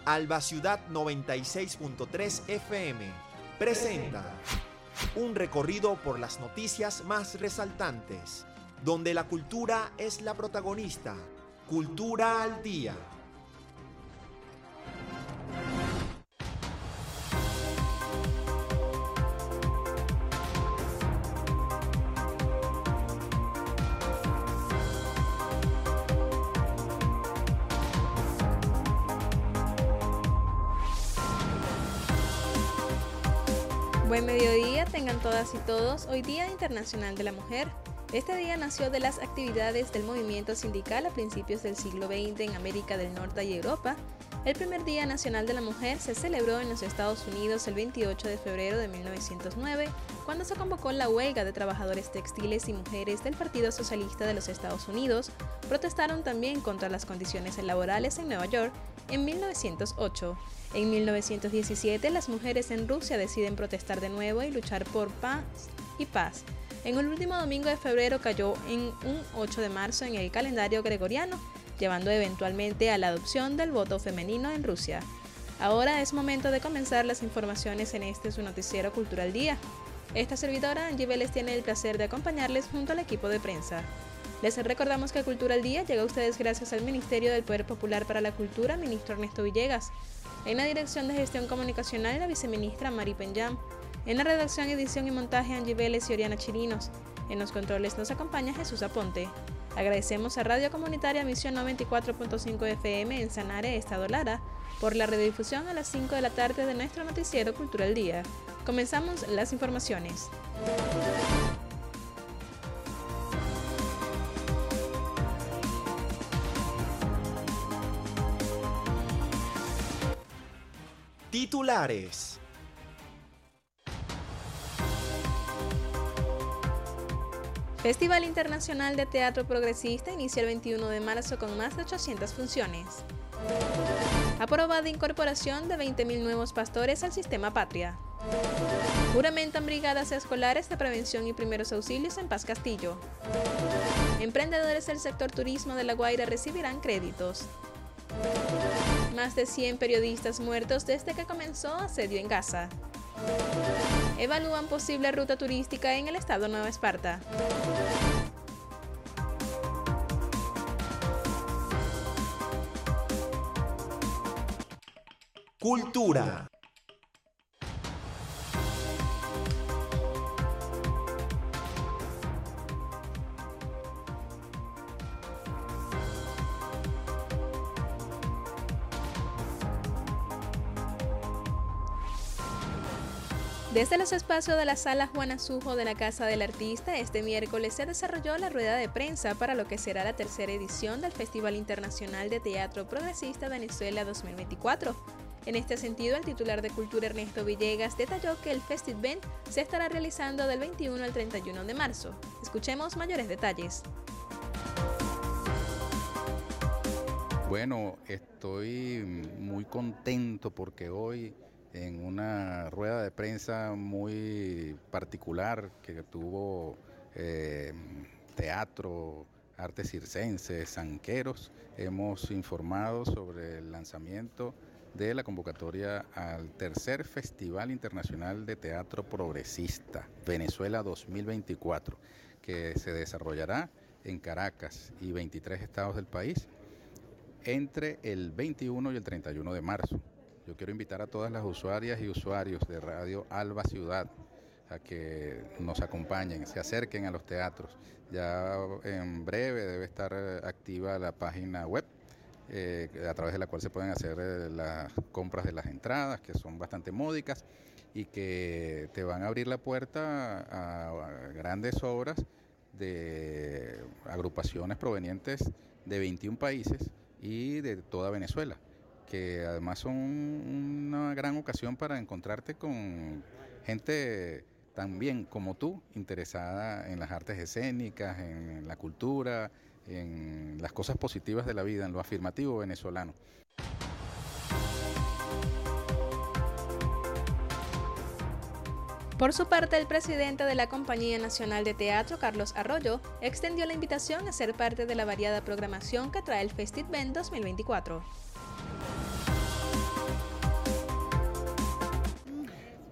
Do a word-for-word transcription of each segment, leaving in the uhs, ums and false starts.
Alba Ciudad noventa y seis punto tres F M presenta un recorrido por las noticias más resaltantes, donde la cultura es la protagonista. Cultura al día. Buen mediodía, tengan todas y todos. Hoy Día Internacional de la Mujer. Este día nació de las actividades del movimiento sindical a principios del siglo veinte en América del Norte y Europa. El primer Día Nacional de la Mujer se celebró en los Estados Unidos el veintiocho de febrero de mil novecientos nueve, cuando se convocó la huelga de trabajadores textiles y mujeres del Partido Socialista de los Estados Unidos. Protestaron también contra las condiciones laborales en Nueva York en mil novecientos ocho. En mil novecientos diecisiete, las mujeres en Rusia deciden protestar de nuevo y luchar por paz y paz. En el último domingo de febrero cayó en un ocho de marzo en el calendario gregoriano, llevando eventualmente a la adopción del voto femenino en Rusia. Ahora es momento de comenzar las informaciones en este su noticiero Cultura al Día. Esta servidora, Angie Vélez, tiene el placer de acompañarles junto al equipo de prensa. Les recordamos que Cultura al Día llega a ustedes gracias al Ministerio del Poder Popular para la Cultura, ministro Ernesto Villegas. En la Dirección de Gestión Comunicacional, la viceministra Mari Penyam. En la redacción, edición y montaje, Angie Vélez y Oriana Chirinos. En los controles nos acompaña Jesús Aponte. Agradecemos a Radio Comunitaria Misión noventa y cuatro punto cinco F M en Sanare, Estado Lara, por la redifusión a las cinco de la tarde de nuestro noticiero Cultura al Día. Comenzamos las informaciones. Titulares. Festival Internacional de Teatro Progresista inicia el veintiuno de marzo con más de ochocientas funciones. Aprobada incorporación de veinte mil nuevos pastores al sistema Patria. Juramentan brigadas escolares de prevención y primeros auxilios en Paz Castillo. Emprendedores del sector turismo de La Guaira recibirán créditos. Más de cien periodistas muertos desde que comenzó asedio en Gaza. Evalúan posible ruta turística en el estado Nueva Esparta. Cultura. Desde los espacios de la Sala Juana Sujo de la Casa del Artista, este miércoles se desarrolló la rueda de prensa para lo que será la tercera edición del Festival Internacional de Teatro Progresista Venezuela dos mil veinticuatro. En este sentido, el titular de Cultura Ernesto Villegas detalló que el Festivent se estará realizando del veintiuno al treinta y uno de marzo. Escuchemos mayores detalles. Bueno, estoy muy contento porque hoy, en una rueda de prensa muy particular que tuvo eh, teatro, artes circenses, sanqueros, hemos informado sobre el lanzamiento de la convocatoria al tercer Festival Internacional de Teatro Progresista Venezuela dos mil veinticuatro, que se desarrollará en Caracas y veintitrés estados del país entre el veintiuno y el treinta y uno de marzo. Yo quiero invitar a todas las usuarias y usuarios de Radio Alba Ciudad a que nos acompañen, se acerquen a los teatros. Ya en breve debe estar activa la página web eh, a través de la cual se pueden hacer eh, las compras de las entradas, que son bastante módicas y que te van a abrir la puerta a, a grandes obras de agrupaciones provenientes de veintiún países y de toda Venezuela, que además son una gran ocasión para encontrarte con gente también como tú, interesada en las artes escénicas, en la cultura, en las cosas positivas de la vida, en lo afirmativo venezolano. Por su parte, el presidente de la Compañía Nacional de Teatro, Carlos Arroyo, extendió la invitación a ser parte de la variada programación que trae el Festivent dos mil veinticuatro.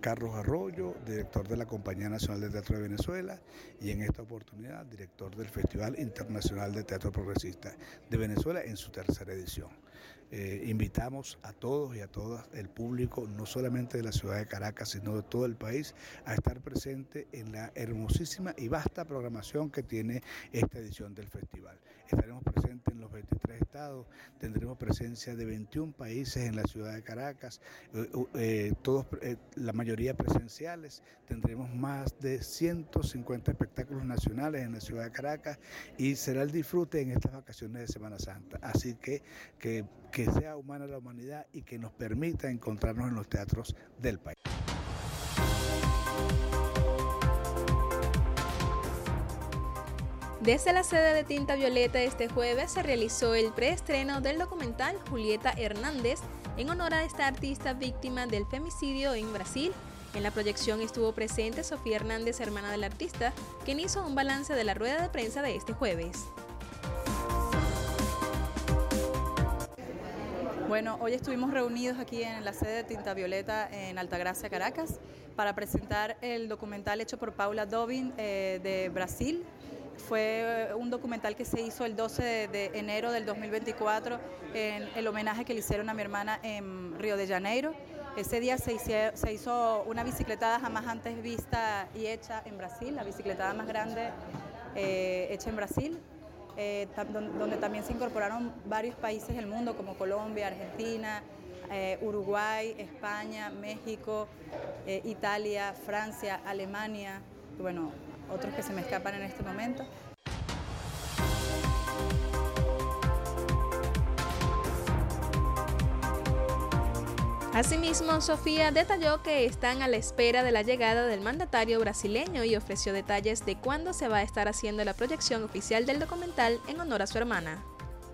Carlos Arroyo, director de la Compañía Nacional de Teatro de Venezuela y en esta oportunidad director del Festival Internacional de Teatro Progresista de Venezuela en su tercera edición. Eh, invitamos a todos y a todas el público, no solamente de la ciudad de Caracas, sino de todo el país, a estar presente en la hermosísima y vasta programación que tiene esta edición del festival. Estaremos presentes en los veintitrés estados, tendremos presencia de veintiún países en la ciudad de Caracas, eh, eh, todos, eh, la mayoría presenciales, tendremos más de ciento cincuenta espectáculos nacionales en la ciudad de Caracas y será el disfrute en estas vacaciones de Semana Santa. Así que, que, que sea humana la humanidad y que nos permita encontrarnos en los teatros del país. Desde la sede de Tinta Violeta este jueves se realizó el preestreno del documental Julieta Hernández en honor a esta artista víctima del femicidio en Brasil. En la proyección estuvo presente Sofía Hernández, hermana del artista, quien hizo un balance de la rueda de prensa de este jueves. Bueno, hoy estuvimos reunidos aquí en la sede de Tinta Violeta en Altagracia, Caracas, para presentar el documental hecho por Paula Dobin eh, de Brasil. Fue un documental que se hizo el doce de enero del dos mil veinticuatro en el homenaje que le hicieron a mi hermana en Río de Janeiro. Ese día se hizo, se hizo una bicicletada jamás antes vista y hecha en Brasil, la bicicletada más grande eh, hecha en Brasil, eh, donde también se incorporaron varios países del mundo como Colombia, Argentina, eh, Uruguay, España, México, eh, Italia, Francia, Alemania, y bueno, otros que se me escapan en este momento. Asimismo, Sofía detalló que están a la espera de la llegada del mandatario brasileño y ofreció detalles de cuándo se va a estar haciendo la proyección oficial del documental en honor a su hermana.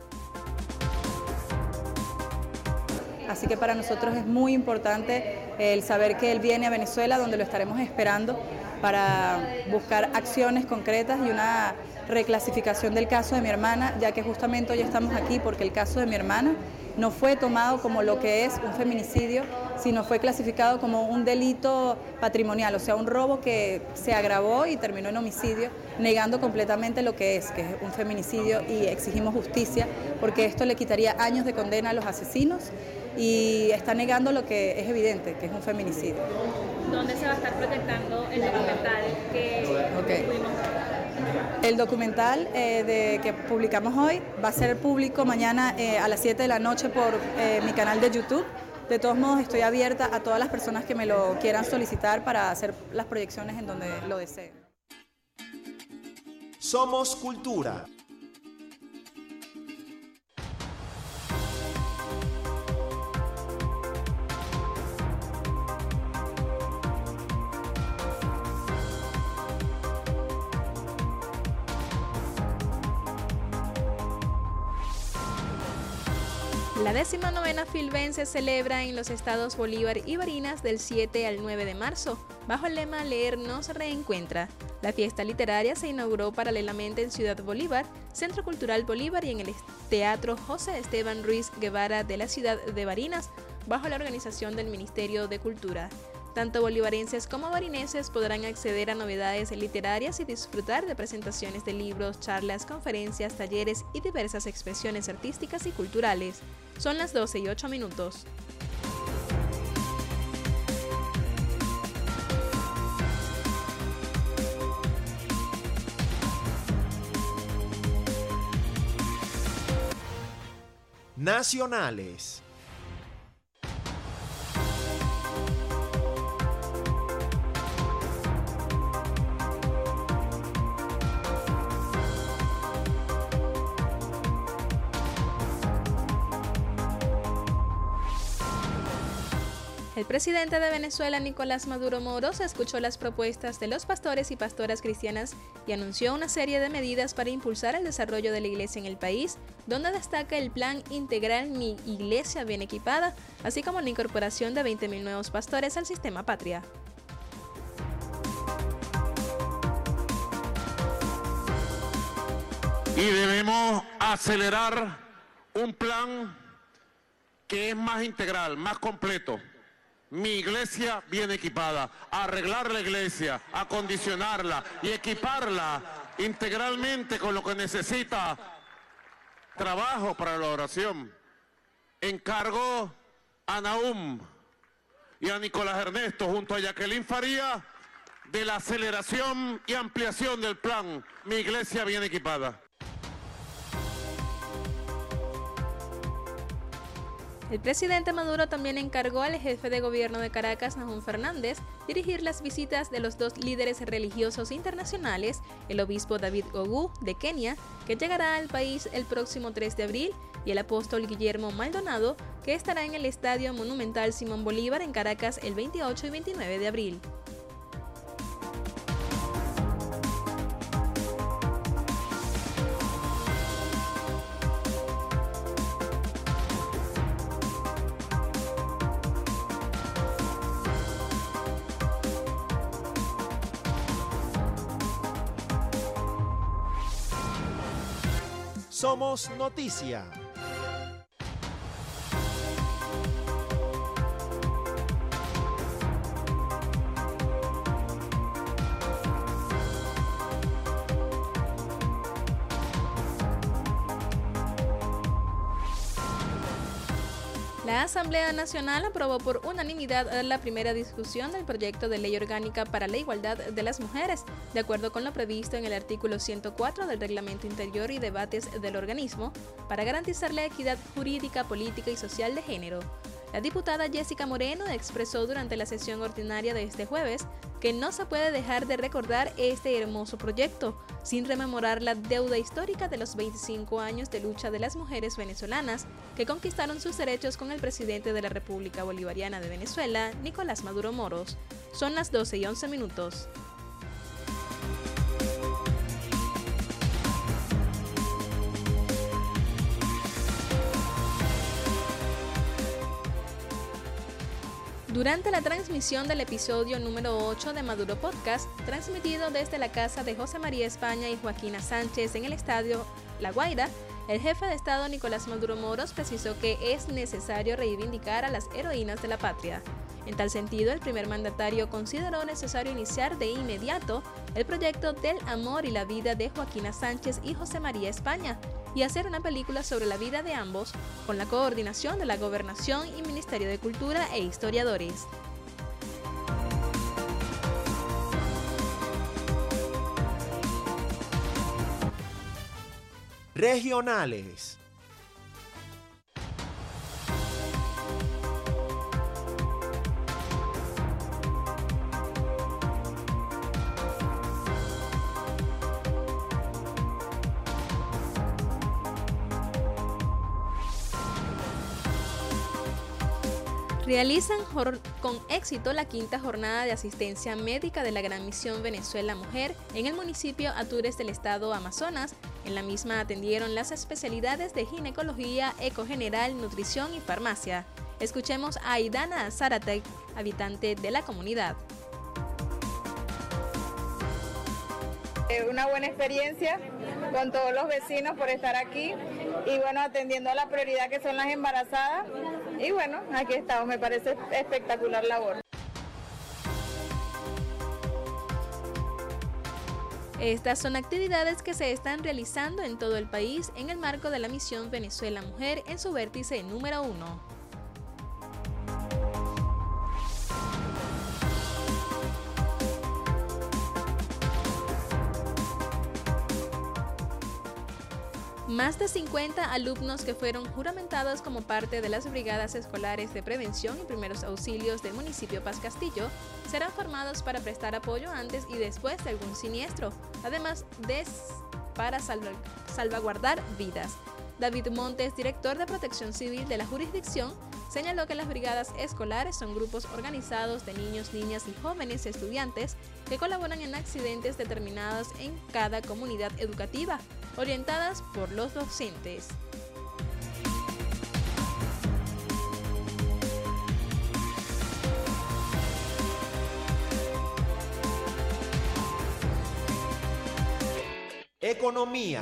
Así que para nosotros es muy importante el saber que él viene a Venezuela, donde lo estaremos esperando para buscar acciones concretas y una reclasificación del caso de mi hermana, ya que justamente hoy estamos aquí porque el caso de mi hermana no fue tomado como lo que es un feminicidio, sino fue clasificado como un delito patrimonial, o sea, un robo que se agravó y terminó en homicidio, negando completamente lo que es, que es un feminicidio, y exigimos justicia porque esto le quitaría años de condena a los asesinos y está negando lo que es evidente, que es un feminicidio. ¿Dónde se va a estar proyectando el documental que okay. tuvimos? El documental eh, de, que publicamos hoy va a ser público mañana eh, a las siete de la noche por eh, mi canal de YouTube. De todos modos, estoy abierta a todas las personas que me lo quieran solicitar para hacer las proyecciones en donde lo deseen. Somos Cultura. La décima novena Filben se celebra en los estados Bolívar y Barinas del siete al nueve de marzo, bajo el lema Leer nos reencuentra. La fiesta literaria se inauguró paralelamente en Ciudad Bolívar, Centro Cultural Bolívar y en el Teatro José Esteban Ruiz Guevara de la ciudad de Barinas, bajo la organización del Ministerio de Cultura. Tanto bolivarenses como barineses podrán acceder a novedades literarias y disfrutar de presentaciones de libros, charlas, conferencias, talleres y diversas expresiones artísticas y culturales. Son las doce y ocho minutos. Nacionales. El presidente de Venezuela, Nicolás Maduro Moros, escuchó las propuestas de los pastores y pastoras cristianas y anunció una serie de medidas para impulsar el desarrollo de la iglesia en el país, donde destaca el plan integral Mi Iglesia Bien Equipada, así como la incorporación de veinte mil nuevos pastores al sistema Patria. Y debemos acelerar un plan que es más integral, más completo, Mi iglesia bien equipada, a arreglar la iglesia, acondicionarla y equiparla integralmente con lo que necesita trabajo para la oración. Encargo a Nahum y a Nicolás Ernesto junto a Jacqueline Faría de la aceleración y ampliación del plan Mi Iglesia Bien Equipada. El presidente Maduro también encargó al jefe de gobierno de Caracas, Nahum Fernández, dirigir las visitas de los dos líderes religiosos internacionales, el obispo David Ogú de Kenia, que llegará al país el próximo tres de abril, y el apóstol Guillermo Maldonado, que estará en el Estadio Monumental Simón Bolívar en Caracas el veintiocho y veintinueve de abril. Somos Noticia. La Asamblea Nacional aprobó por unanimidad la primera discusión del proyecto de ley orgánica para la igualdad de las mujeres, de acuerdo con lo previsto en el artículo ciento cuatro del Reglamento Interior y Debates del organismo, para garantizar la equidad jurídica, política y social de género. La diputada Jessica Moreno expresó durante la sesión ordinaria de este jueves que no se puede dejar de recordar este hermoso proyecto, sin rememorar la deuda histórica de los veinticinco años de lucha de las mujeres venezolanas que conquistaron sus derechos con el presidente de la República Bolivariana de Venezuela, Nicolás Maduro Moros. Son las doce y once minutos. Durante la transmisión del episodio número ocho de Maduro Podcast, transmitido desde la casa de José María España y Joaquina Sánchez en el estadio La Guaira, el jefe de Estado Nicolás Maduro Moros precisó que es necesario reivindicar a las heroínas de la patria. En tal sentido, el primer mandatario consideró necesario iniciar de inmediato el proyecto del amor y la vida de Joaquina Sánchez y José María España y hacer una película sobre la vida de ambos con la coordinación de la Gobernación y Ministerio de Cultura e historiadores. Regionales. Realizan con éxito la quinta jornada de asistencia médica de la Gran Misión Venezuela Mujer en el municipio Atures del estado Amazonas. En la misma atendieron las especialidades de ginecología, ecogeneral, nutrición y farmacia. Escuchemos a Aidana Zárate, habitante de la comunidad. Una buena experiencia con todos los vecinos por estar aquí y bueno, atendiendo a la prioridad que son las embarazadas y bueno, aquí estamos, me parece espectacular labor. Estas son actividades que se están realizando en todo el país en el marco de la Misión Venezuela Mujer en su vértice número uno. Más de cincuenta alumnos que fueron juramentados como parte de las brigadas escolares de prevención y primeros auxilios del municipio Paz Castillo serán formados para prestar apoyo antes y después de algún siniestro, además de para salv- salvaguardar vidas. David Montes, director de Protección Civil de la jurisdicción, señaló que las brigadas escolares son grupos organizados de niños, niñas y jóvenes estudiantes que colaboran en accidentes determinados en cada comunidad educativa, orientadas por los docentes. Economía.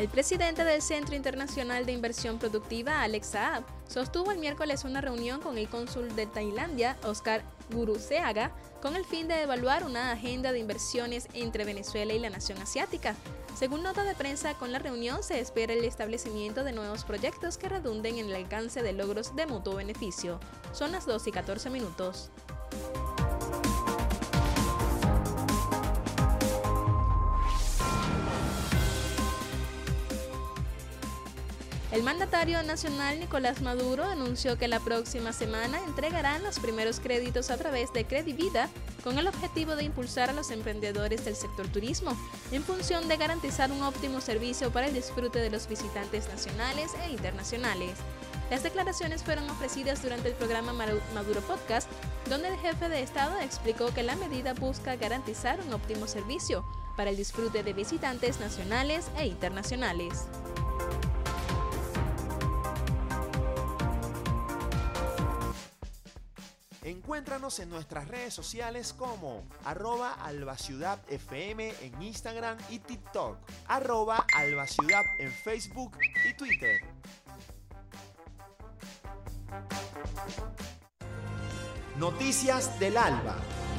El presidente del Centro Internacional de Inversión Productiva, Alex Saab, sostuvo el miércoles una reunión con el cónsul de Tailandia, Oscar Guruseaga, con el fin de evaluar una agenda de inversiones entre Venezuela y la nación asiática. Según nota de prensa, con la reunión se espera el establecimiento de nuevos proyectos que redunden en el alcance de logros de mutuo beneficio. Son las dos y catorce minutos. El mandatario nacional Nicolás Maduro anunció que la próxima semana entregarán los primeros créditos a través de Credivida con el objetivo de impulsar a los emprendedores del sector turismo en función de garantizar un óptimo servicio para el disfrute de los visitantes nacionales e internacionales. Las declaraciones fueron ofrecidas durante el programa Maduro Podcast, donde el jefe de Estado explicó que la medida busca garantizar un óptimo servicio para el disfrute de visitantes nacionales e internacionales. Encuéntranos en nuestras redes sociales como arroba albaciudad fm en Instagram y TikTok, arroba albaciudad en Facebook y Twitter. Noticias del Alba.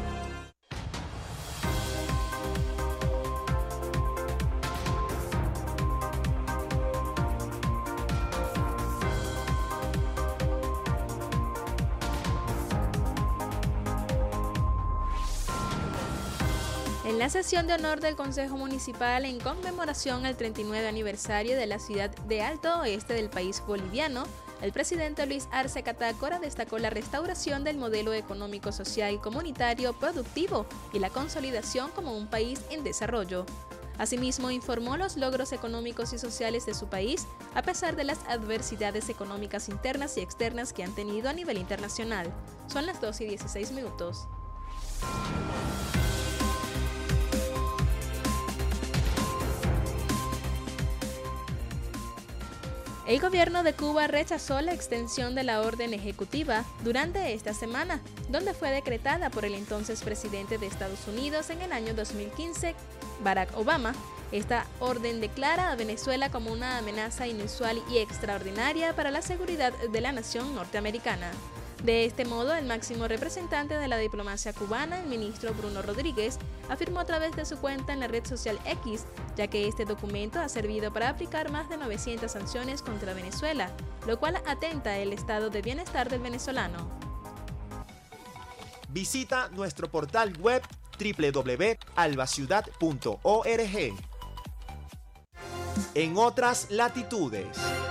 En la sesión de honor del Consejo Municipal en conmemoración al treinta y nueve aniversario de la ciudad de Alto Oeste del país boliviano, el presidente Luis Arce Catacora destacó la restauración del modelo económico, social y comunitario productivo y la consolidación como un país en desarrollo. Asimismo, informó los logros económicos y sociales de su país, a pesar de las adversidades económicas internas y externas que han tenido a nivel internacional. Son las dos y dieciséis minutos. El gobierno de Cuba rechazó la extensión de la orden ejecutiva durante esta semana, donde fue decretada por el entonces presidente de Estados Unidos en el año dos mil quince, Barack Obama. Esta orden declara a Venezuela como una amenaza inusual y extraordinaria para la seguridad de la nación norteamericana. De este modo, el máximo representante de la diplomacia cubana, el ministro Bruno Rodríguez, afirmó a través de su cuenta en la red social X, ya que este documento ha servido para aplicar más de novecientas sanciones contra Venezuela, lo cual atenta el estado de bienestar del venezolano. Visita nuestro portal web doble u doble u doble u punto albaciudad punto org. En otras latitudes.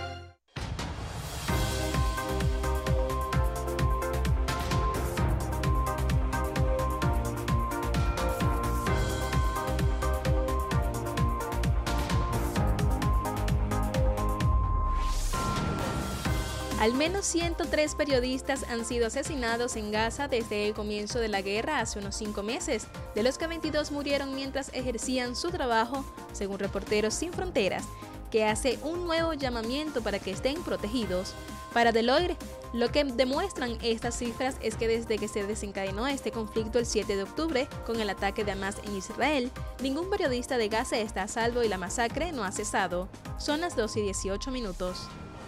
Al menos ciento tres periodistas han sido asesinados en Gaza desde el comienzo de la guerra hace unos cinco meses, de los que veintidós murieron mientras ejercían su trabajo, según Reporteros Sin Fronteras, que hace un nuevo llamamiento para que estén protegidos. Para Deloitte, lo que demuestran estas cifras es que desde que se desencadenó este conflicto el siete de octubre, con el ataque de Hamas en Israel, ningún periodista de Gaza está a salvo y la masacre no ha cesado. Son las dos y dieciocho minutos.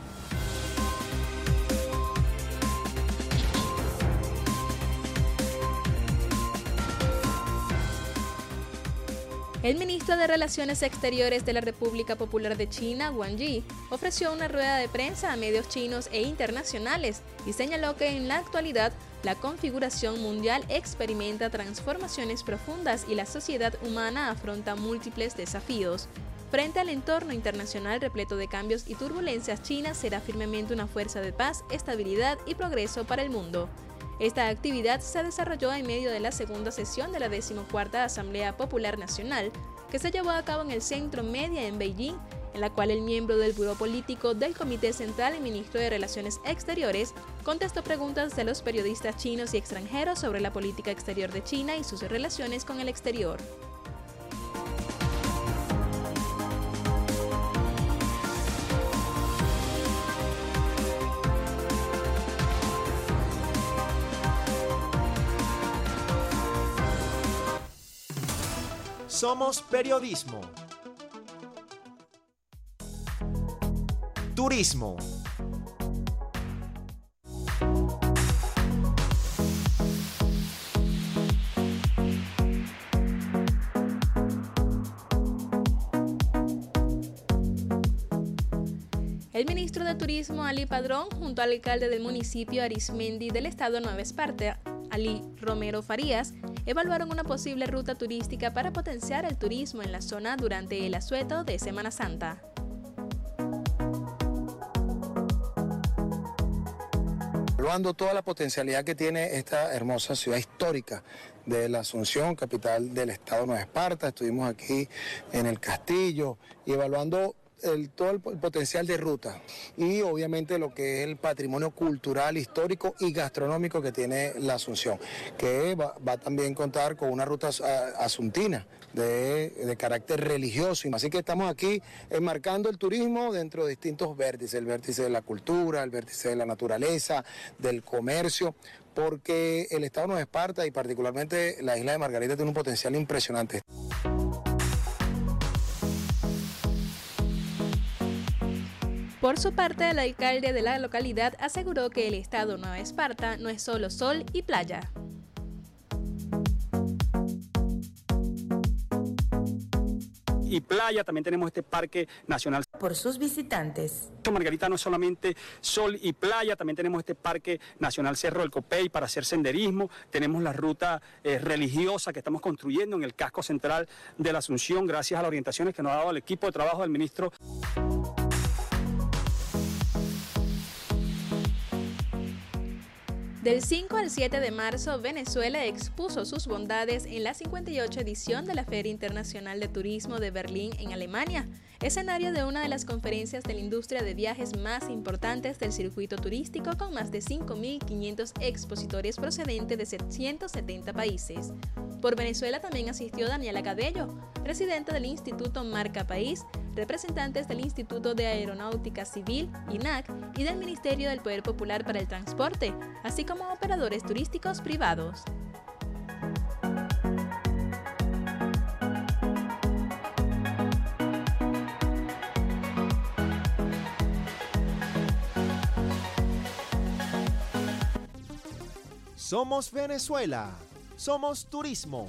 El ministro de Relaciones Exteriores de la República Popular de China, Wang Yi, ofreció una rueda de prensa a medios chinos e internacionales y señaló que en la actualidad la configuración mundial experimenta transformaciones profundas y la sociedad humana afronta múltiples desafíos. Frente al entorno internacional repleto de cambios y turbulencias, China será firmemente una fuerza de paz, estabilidad y progreso para el mundo. Esta actividad se desarrolló en medio de la segunda sesión de la decimocuarta Asamblea Popular Nacional, que se llevó a cabo en el Centro Media en Beijing, en la cual el miembro del Buró Político del Comité Central y ministro de Relaciones Exteriores contestó preguntas de los periodistas chinos y extranjeros sobre la política exterior de China y sus relaciones con el exterior. Somos periodismo. turismo. El ministro de Turismo, Ali Padrón, junto al alcalde del municipio Arismendi del estado Nueva Esparta, Ali Romero Farías, evaluaron una posible ruta turística para potenciar el turismo en la zona durante el asueto de Semana Santa. Evaluando toda la potencialidad que tiene esta hermosa ciudad histórica de la Asunción, capital del estado Nueva Esparta, estuvimos aquí en el castillo y evaluando El, todo el potencial de ruta y obviamente lo que es el patrimonio cultural, histórico y gastronómico que tiene la Asunción, que va, va a también contar con una ruta asuntina de, de carácter religioso. Así que estamos aquí enmarcando el turismo dentro de distintos vértices, el vértice de la cultura, el vértice de la naturaleza, del comercio, porque el estado de Nueva Esparta y particularmente la isla de Margarita tiene un potencial impresionante. Por su parte, el alcalde de la localidad aseguró que el estado Nueva Esparta no es solo sol y playa. Y playa, también tenemos este parque nacional. Por sus visitantes. Margarita no es solamente sol y playa, también tenemos este parque nacional Cerro del Copey para hacer senderismo, tenemos la ruta eh, religiosa que estamos construyendo en el casco central de la Asunción, gracias a las orientaciones que nos ha dado el equipo de trabajo del ministro. Del cinco al siete de marzo, Venezuela expuso sus bondades en la cincuenta y ocho edición de la Feria Internacional de Turismo de Berlín en Alemania, escenario de una de las conferencias de la industria de viajes más importantes del circuito turístico con más de cinco mil quinientos expositores procedentes de ciento setenta países. Por Venezuela también asistió Daniela Cabello, presidenta del Instituto Marca País, representantes del Instituto de Aeronáutica Civil, I N A C, y del Ministerio del Poder Popular para el Transporte, así como operadores turísticos privados. Somos Venezuela, somos turismo.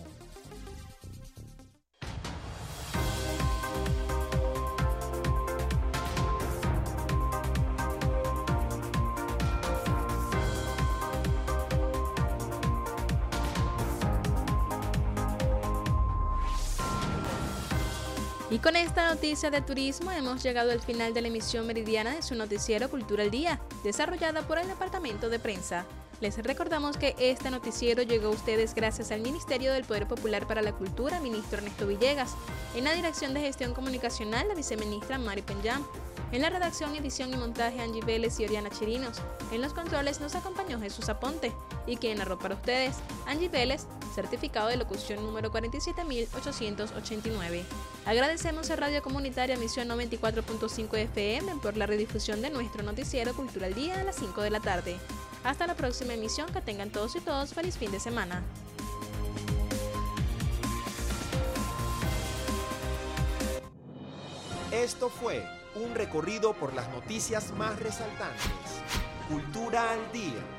Y con esta noticia de turismo hemos llegado al final de la emisión meridiana de su noticiero Cultura al Día, desarrollada por el Departamento de Prensa. Les recordamos que este noticiero llegó a ustedes gracias al Ministerio del Poder Popular para la Cultura, ministro Ernesto Villegas. En la Dirección de Gestión Comunicacional, la viceministra Mari Penyam. En la redacción, edición y montaje, Angie Vélez y Oriana Chirinos. En los controles nos acompañó Jesús Aponte. Y quien narró para ustedes, Angie Vélez, certificado de locución número cuarenta y siete mil ochocientos ochenta y nueve. Agradecemos a Radio Comunitaria Misión noventa y cuatro punto cinco F M por la redifusión de nuestro noticiero Cultura al Día a las cinco de la tarde. Hasta la próxima emisión, que tengan todos y todos feliz fin de semana. Esto fue un recorrido por las noticias más resaltantes. Cultura al Día.